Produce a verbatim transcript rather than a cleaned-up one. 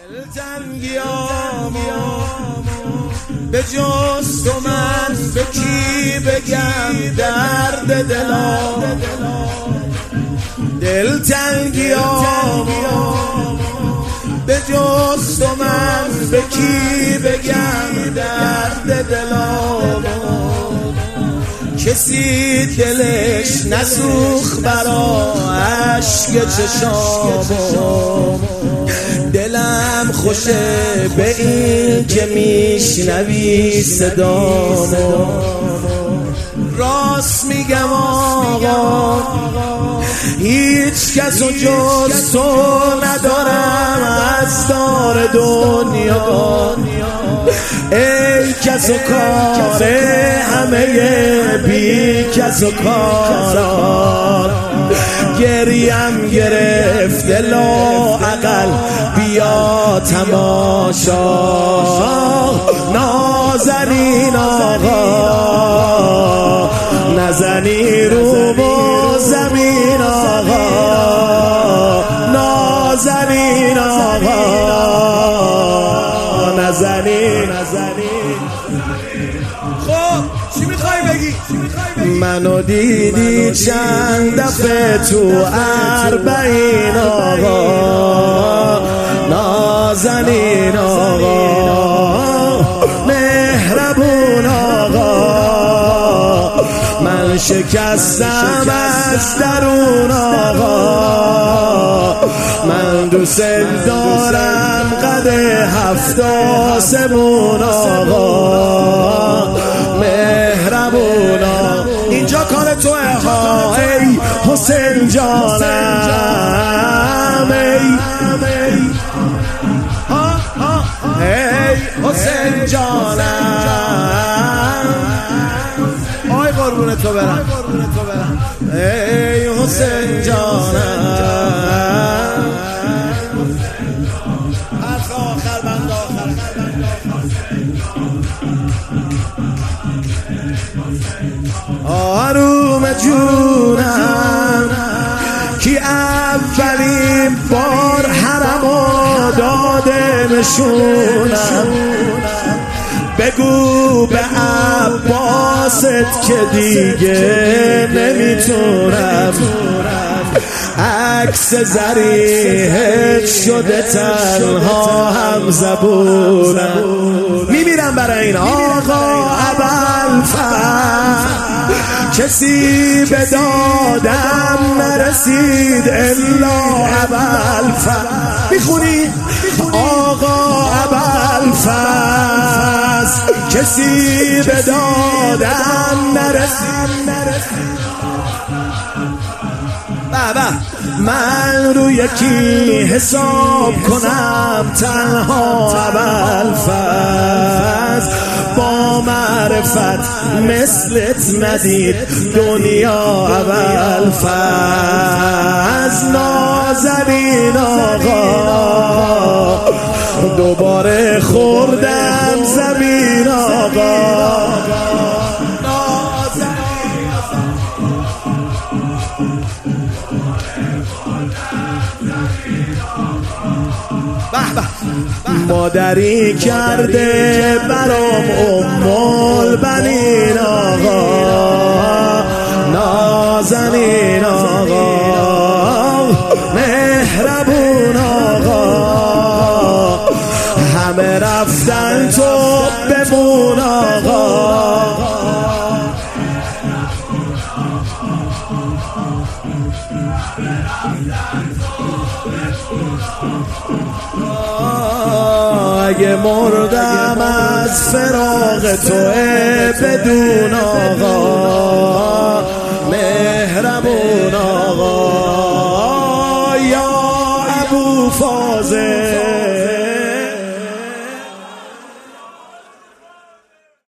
دلتنگیامو به جز تو من به کی بگم درد دلام، دلتنگیامو به جز تو من به کی بگم درد دلام. کسی دلش نسوخت برا عشق چشامو، دلم خوشه به این که میشنوی صدامو. راست میگم آقا هیچ کس و جز تو ندارم از دار دنیا. ای کس و کار همه بی کس و کاران، گریم گرفته لااقل بیا تماشا. نازنین آقا نزنی رو با زمین آقا، نازنین آقا نزنی. خب چی میخوای بگی؟ منو دیدی چند دفعه تو اربعین آقا، نازنین آقا مهربون آقا. من شکستم از درون آقا، من دوست دارم قد هفت آسمون آقا مهربون آقا. اینجا کار توه ها ای حسین جانم، ای ای حسین جانم. آی قربون تو برم، ای حسین جانم. حرف آخر بند آخر آروم جونم کی اولین بار حرمو داده نشونم. بگو به عباست که دیگه نمیتونم، عکس زریحت شده تنها هم زبونم. میمیرم برای این آقا ابوالفضل، کسی به دادم نرسید الا ابوالفضل. میخونی آقا ابوالفضل، کسی به دادم نرسید. بابا من رو یکی حساب کنم تنها ابوالفضل، با معرفت مثلت ندید دنیا ابوالفضل. نازنین آقا دوباره خوردم زمین آقا. مادری کرده برام ام البنین آقا، نازنین آقا مهربون آقا. همه رفتن تو بمون آقا. اگه مردم از فراق توه بدون آقا مهربون آقا. یا ابو فاضل